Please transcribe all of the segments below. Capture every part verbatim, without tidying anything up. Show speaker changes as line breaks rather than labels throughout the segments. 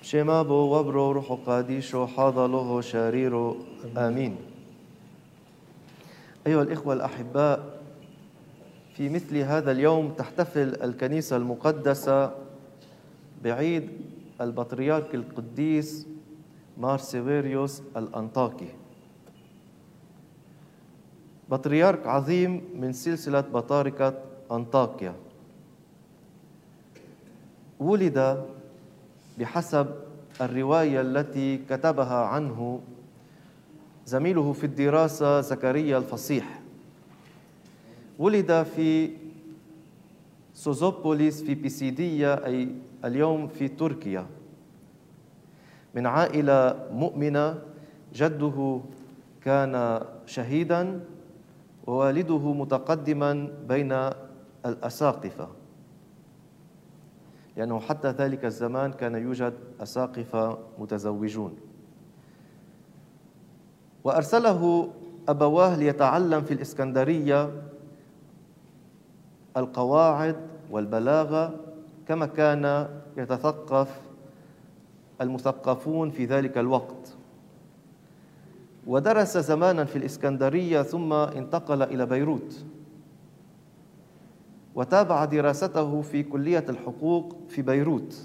شمابو وبرو روح قاديشو حاضله شريرو آمين. أيها الإخوة الأحباء، في مثل هذا اليوم تحتفل الكنيسة المقدسة بعيد البطريرك القديس مار سيفيريوس الأنطاكي، بطريرك عظيم من سلسلة بطاركة أنطاكيا. ولد بحسب الرواية التي كتبها عنه زميله في الدراسة زكريا الفصيح. ولد في سوزوبوليس في بيسيدية، أي اليوم في تركيا، من عائلة مؤمنة. جده كان شهيداً ووالده متقدماً بين الأساقفة، لأنه حتى ذلك الزمان كان يوجد أساقفة متزوجون. وأرسله أبواه ليتعلم في الإسكندرية القواعد والبلاغة، كما كان يتثقف المثقفون في ذلك الوقت. ودرس زماناً في الإسكندرية ثم انتقل إلى بيروت، وتابع دراسته في كلية الحقوق في بيروت،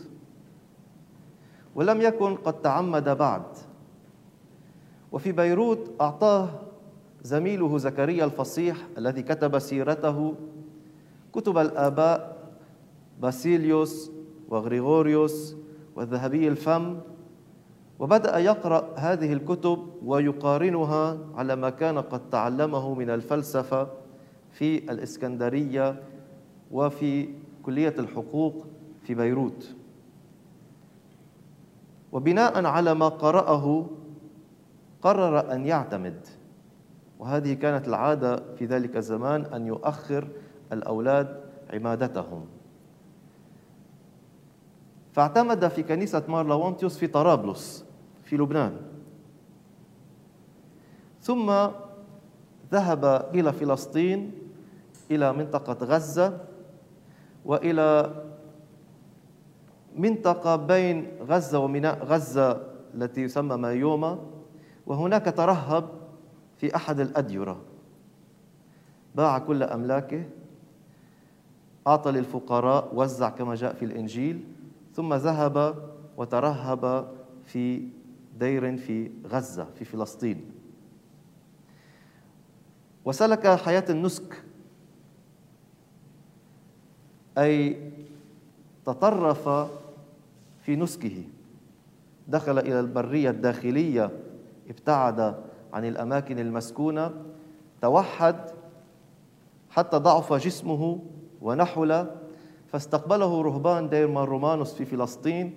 ولم يكن قد تعمد بعد. وفي بيروت أعطاه زميله زكريا الفصيح الذي كتب سيرته كتب الآباء باسيليوس وغريغوريوس والذهبي الفم، وبدأ يقرأ هذه الكتب ويقارنها على ما كان قد تعلمه من الفلسفة في الإسكندرية وفي كلية الحقوق في بيروت. وبناء على ما قرأه قرر أن يعتمد، وهذه كانت العادة في ذلك الزمان أن يؤخر الأولاد عمادتهم. فاعتمد في كنيسة مار لونتيوس في طرابلس في لبنان، ثم ذهب إلى فلسطين، إلى منطقة غزة، وإلى منطقة بين غزة وميناء غزة التي يسمى مايوما، وهناك ترهب في أحد الأديرة، باع كل أملاكه، أعطى للفقراء، وزع كما جاء في الإنجيل، ثم ذهب وترهب في دير في غزة في فلسطين، وسلك حياة النسك، أي تطرف في نسكه، دخل إلى البرية الداخلية، ابتعد عن الأماكن المسكونة، توحد حتى ضعف جسمه ونحل، فاستقبله رهبان دير مار رومانوس في فلسطين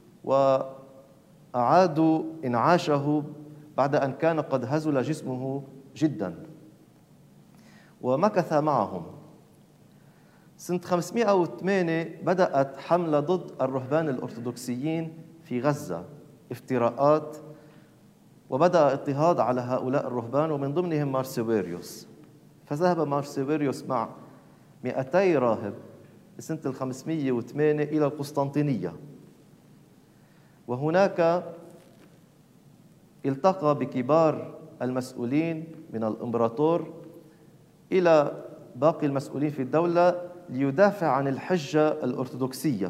وأعادوا إنعاشه بعد أن كان قد هزل جسمه جدا، ومكث معهم. سنة خمسمائة وثمانية بدأت حملة ضد الرهبان الأرثوذكسيين في غزة، افتراءات، وبدأ اضطهاد على هؤلاء الرهبان، ومن ضمنهم مار سيفيريوس. فذهب مار سيفيريوس مع مئتي راهب سنة الخمسمائة وثمانية إلى القسطنطينية، وهناك التقى بكبار المسؤولين من الإمبراطور إلى باقي المسؤولين في الدولة ليدافع عن الحجة الأرثوذكسية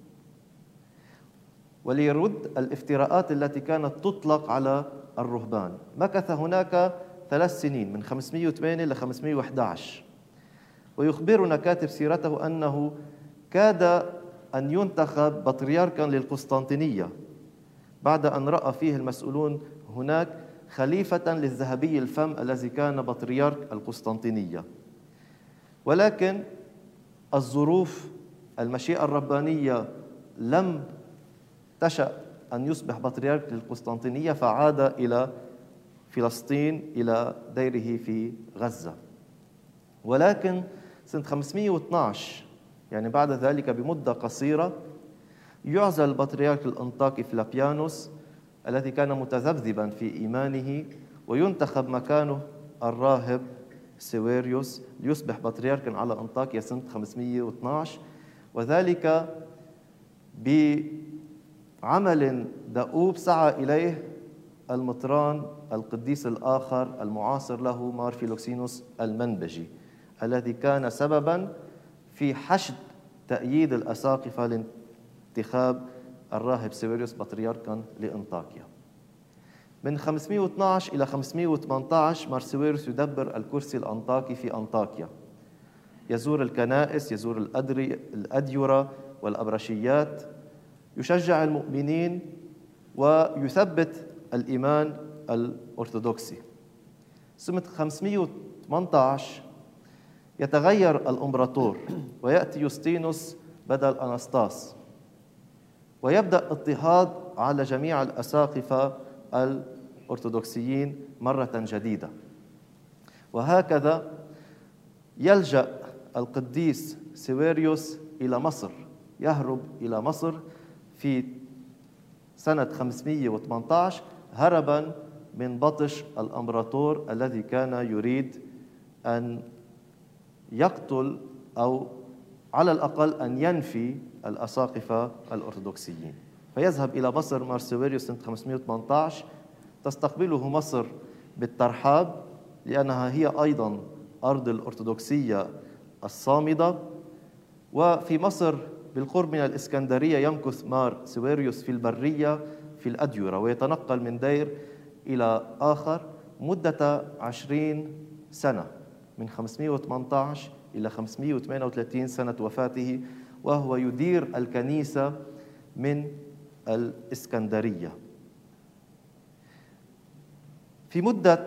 وليرد الافتراءات التي كانت تطلق على الرهبان. مكث هناك ثلاث سنين من خمسمائة وثمانية إلى خمسمائة وأحد عشر، ويخبرنا كاتب سيرته أنه كاد أن ينتخب بطريركا للقسطنطينية بعد أن رأى فيه المسؤولون هناك خليفة للذهبي الفم الذي كان بطريرك القسطنطينية. ولكن الظروف، المشيئة الربانية لم تشأ أن يصبح بطريرك للقسطنطينية، فعاد إلى فلسطين إلى ديره في غزة. ولكن سنة خمسمائة واثني عشر، يعني بعد ذلك بمدة قصيرة، يعزل البطريرك الأنطاكي فلابيانوس الذي كان متذبذبا في إيمانه، وينتخب مكانه الراهب سيفيريوس ليصبح بطريركا على أنطاكيا سنة خمسمائة واثني عشر، وذلك عمل دؤوب سعى إليه المطران القديس الآخر المعاصر له مار فيلوكسينوس المنبجي، الذي كان سبباً في حشد تأييد الأساقفة لانتخاب الراهب سيفيروس بطريركاً لأنطاكيا. من خمسمائة واثني عشر إلى خمسمائة وثمانية عشر مار سيفيروس يدبر الكرسي الأنطاكي في أنطاكيا، يزور الكنائس، يزور الأديرة والأبرشيات، يشجع المؤمنين ويثبت الإيمان الأرثوذكسي. سنة خمسمائة وثمانية عشر يتغير الإمبراطور ويأتي يوستينوس بدل أناستاس، ويبدأ اضطهاد على جميع الأساقفة الأرثوذكسيين مرة جديدة. وهكذا يلجأ القديس سيفيروس إلى مصر، يهرب إلى مصر في سنة خمسمائة وثمانية عشر هرباً من بطش الإمبراطور الذي كان يريد أن يقتل أو على الأقل أن ينفي الأساقفة الأرثوذكسيين. فيذهب إلى مصر مار سيفيروس سنة خمسمائة وثمانية عشر، تستقبله مصر بالترحاب لأنها هي أيضاً أرض الأرثوذكسية الصامدة. وفي مصر بالقرب من الإسكندرية يمكث مار سيفيروس في البرية في الأديرة، ويتنقل من دير إلى آخر مدة عشرين سنة، من خمسمائة وثمانية عشر إلى خمسمائة وثمانية وثلاثين سنة وفاته، وهو يدير الكنيسة من الإسكندرية. في مدة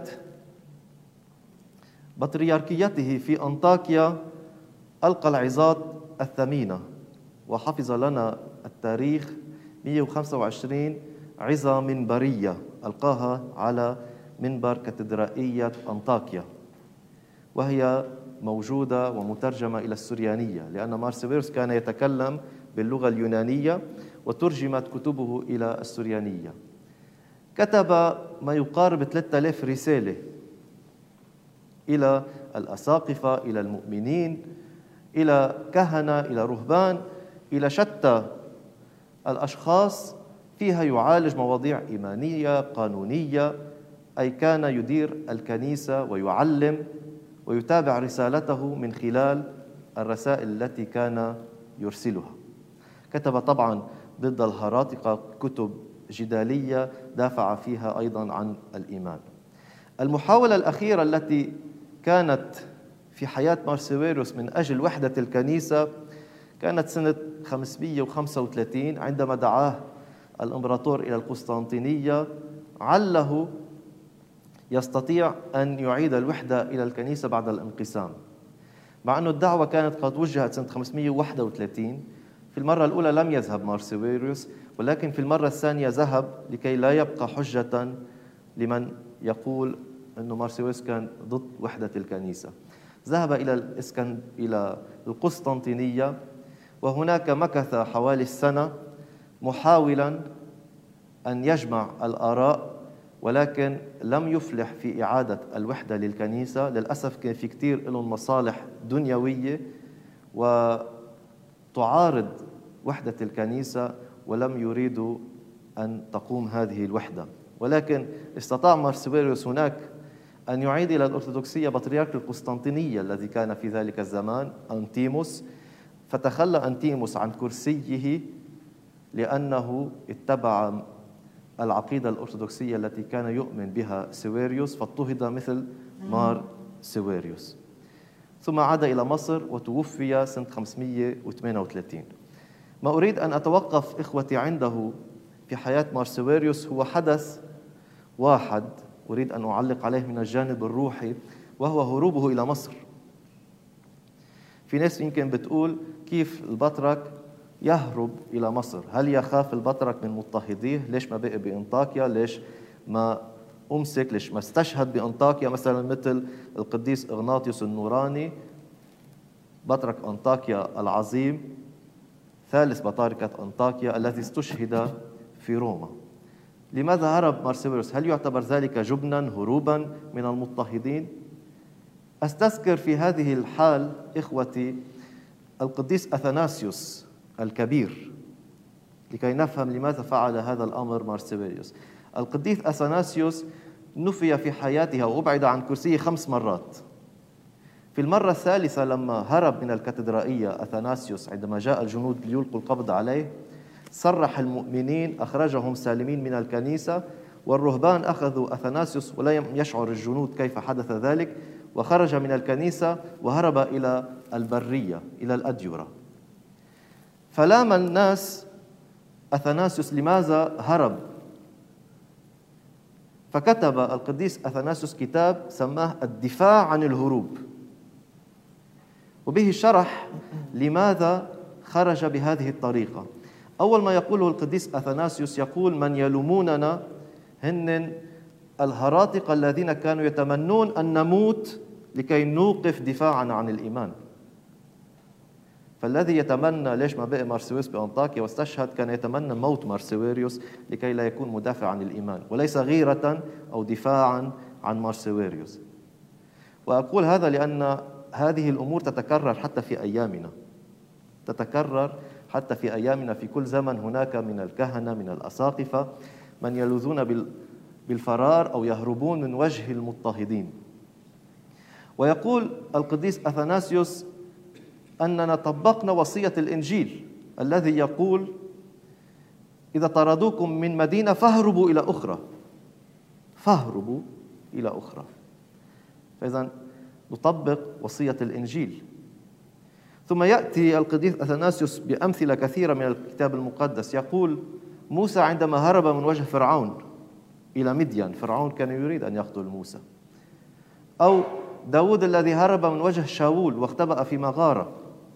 بطريركيته في أنطاكيا ألقى العظات الثمينة، وحفظ لنا التاريخ مئة وخمسة وعشرين عظة منبرية ألقاها على منبر كاتدرائية أنطاكيا، وهي موجودة ومترجمة إلى السريانية، لأن مار سيفيروس كان يتكلم باللغة اليونانية وترجمت كتبه إلى السريانية. كتب ما يقارب ثلاثة آلاف رسالة إلى الأساقفة، إلى المؤمنين، إلى كهنة، إلى رهبان، إلى شتى الأشخاص، فيها يعالج مواضيع إيمانية قانونية، أي كان يدير الكنيسة ويعلم ويتابع رسالته من خلال الرسائل التي كان يرسلها. كتب طبعاً ضد الهراطقة كتب جدالية دافع فيها أيضاً عن الإيمان. المحاولة الأخيرة التي كانت في حياة مار سيفيروس من أجل وحدة الكنيسة كانت سنة خمسمائة وخمسة وثلاثين، عندما دعاه الإمبراطور إلى القسطنطينية عله يستطيع أن يعيد الوحدة إلى الكنيسة بعد الانقسام، مع أن الدعوة كانت قد وجهت سنة خمسمائة وواحد وثلاثين. في المرة الأولى لم يذهب مار سيفيروس، ولكن في المرة الثانية ذهب لكي لا يبقى حجة لمن يقول أن مار سيفيروس كان ضد وحدة الكنيسة. ذهب إلى الإسكن... إلى القسطنطينية، وهناك مكث حوالي السنة محاولاً أن يجمع الآراء، ولكن لم يفلح في إعادة الوحدة للكنيسة. للأسف كان في كتير لهم مصالح دنيوية وتعارض وحدة الكنيسة، ولم يريدوا أن تقوم هذه الوحدة. ولكن استطاع مار سيفيروس هناك أن يعيد إلى الأرثوذكسية بطريرك القسطنطينية الذي كان في ذلك الزمان أنتيموس، فتخلى أنتيموس عن كرسيه لأنه اتبع العقيدة الأرثوذكسية التي كان يؤمن بها سيفيروس، فاضطهد مثل مار سيفيروس. ثم عاد إلى مصر وتوفي سنة خمسمائة وثمانية وثلاثين. ما أريد أن أتوقف إخوتي عنده في حياة مار سيفيروس هو حدث واحد أريد أن أعلق عليه من الجانب الروحي، وهو هروبه إلى مصر. في ناس يمكن بتقول كيف البطرك يهرب إلى مصر؟ هل يخاف البطرك من مضطهديه؟ ليش ما بقي بأنطاكيا؟ ليش ما أمسك؟ ليش ما استشهد بأنطاكيا مثلا مثل القديس إغناطيوس النوراني بطرك أنطاكيا العظيم، ثالث بطاركة أنطاكيا الذي استشهد في روما؟ لماذا هرب مار سيفيروس؟ هل يعتبر ذلك جبناً هروباً من المضطهدين؟ أستذكر في هذه الحال إخوتي القديس أثناسيوس الكبير لكي نفهم لماذا فعل هذا الأمر مارسيليوس. القديس أثناسيوس نفي في حياته وأبعد عن كرسيه خمس مرات. في المرة الثالثة لما هرب من الكاتدرائية أثناسيوس عندما جاء الجنود ليلقوا القبض عليه، صرح المؤمنين أخرجهم سالمين من الكنيسة، والرهبان أخذوا أثناسيوس ولم يشعر الجنود كيف حدث ذلك، وخرج من الكنيسة وهرب إلى البرية إلى الأديرة. فلام الناس أثناسيوس لماذا هرب، فكتب القديس أثناسيوس كتاب سماه الدفاع عن الهروب، وبه شرح لماذا خرج بهذه الطريقة. أول ما يقوله القديس أثناسيوس يقول: من يلوموننا هن الهراطقة الذين كانوا يتمنون أن نموت لكي نوقف دفاعنا عن الإيمان. فالذي يتمنى ليش ما بقي مارسيليوس بأنطاكيا واستشهد كان يتمنى موت مارسيليوس لكي لا يكون مدافع عن الإيمان، وليس غيرة أو دفاعا عن مارسيليوس. وأقول هذا لأن هذه الأمور تتكرر حتى في أيامنا، تتكرر حتى في أيامنا. في كل زمن هناك من الكهنة من الأساقفة من يلوذون بالفرار أو يهربون من وجه المضطهدين. ويقول القديس أثناسيوس أننا طبقنا وصية الإنجيل الذي يقول: إذا طردوكم من مدينة فاهربوا إلى أخرى، فاهربوا إلى أخرى. فإذا نطبق وصية الإنجيل. ثم يأتي القديس أثناسيوس بأمثلة كثيرة من الكتاب المقدس. يقول: موسى عندما هرب من وجه فرعون إلى مدين، فرعون كان يريد أن يقتل موسى. أو داود الذي هرب من وجه شاول واختبأ في مغارة.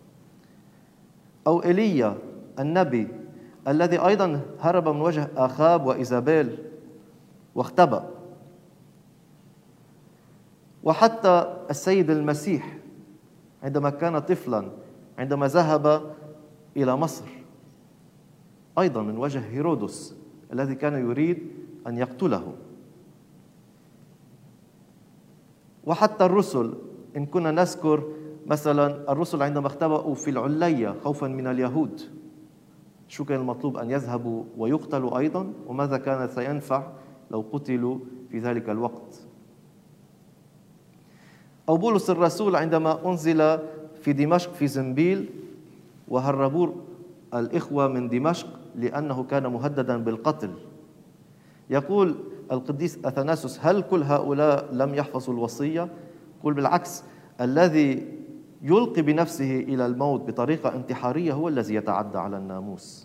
أو إيليا النبي الذي أيضا هرب من وجه آخاب وإيزابيل واختبأ. وحتى السيد المسيح عندما كان طفلا، عندما ذهب إلى مصر أيضا من وجه هيرودس الذي كان يريد أن يقتله. وحتى الرسل، إن كنا نذكر مثلا الرسل عندما اختبأوا في العلية خوفا من اليهود، شو كان المطلوب؟ أن يذهبوا ويقتلوا أيضا، وماذا كان سينفع لو قتلوا في ذلك الوقت؟ أو بولس الرسول عندما أنزل في دمشق في زنبيل وهربوا الإخوة من دمشق لأنه كان مهددا بالقتل. يقول القديس أثناسيوس: هل كل هؤلاء لم يحفظوا الوصية؟ يقول بالعكس، الذي يلقي بنفسه إلى الموت بطريقة انتحارية هو الذي يتعدى على الناموس.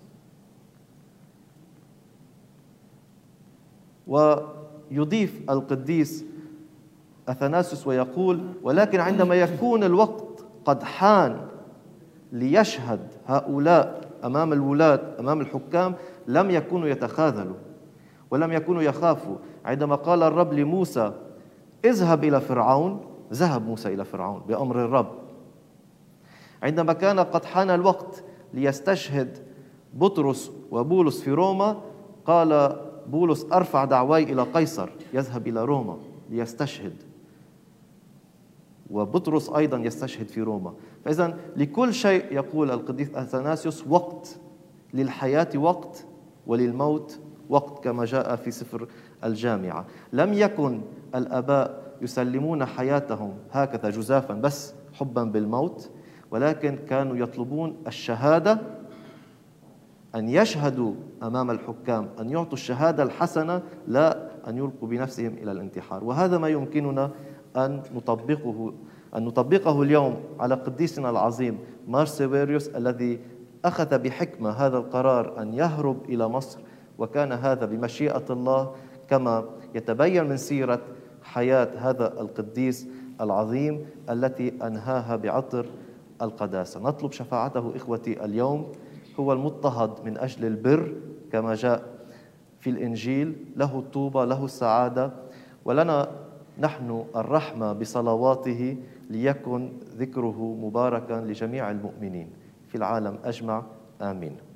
ويضيف القديس أثناسيوس ويقول: ولكن عندما يكون الوقت قد حان ليشهد هؤلاء أمام الولاة أمام الحكام لم يكونوا يتخاذلوا ولم يكونوا يخافوا. عندما قال الرب لموسى: اذهب إلى فرعون، ذهب موسى إلى فرعون بأمر الرب. عندما كان قد حان الوقت ليستشهد بطرس وبولس في روما، قال بولس: أرفع دعواي إلى قيصر، يذهب إلى روما ليستشهد. وبطرس أيضا يستشهد في روما. فإذا لكل شيء يقول القديس أثناسيوس وقت، للحياة وقت وللموت وقت، كما جاء في سفر الجامعة. لم يكن الآباء يسلمون حياتهم هكذا جزافا بس حبا بالموت، ولكن كانوا يطلبون الشهادة، أن يشهدوا أمام الحكام، أن يعطوا الشهادة الحسنة، لا أن يلقوا بنفسهم إلى الانتحار. وهذا ما يمكننا أن نطبقه أن نطبقه اليوم على قديسنا العظيم مارسيليوس الذي أخذ بحكمة هذا القرار أن يهرب إلى مصر، وكان هذا بمشيئة الله كما يتبين من سيرة حياة هذا القديس العظيم التي أنهاها بعطر القداسة. نطلب شفاعته إخوتي اليوم. هو المضطهد من أجل البر كما جاء في الإنجيل، له الطوبى، له السعادة، ولنا نحن الرحمة بصلواته، ليكن ذكره مباركا لجميع المؤمنين في العالم أجمع. آمين.